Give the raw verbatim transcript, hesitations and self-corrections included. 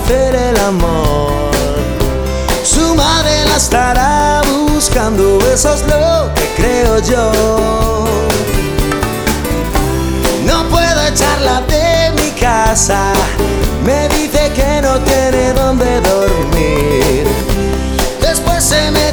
hacer el amor. Su madre la estará buscando, eso es lo que creo yo. No puedo echarla de mi casa, me dice que no tiene dónde dormir. Después se me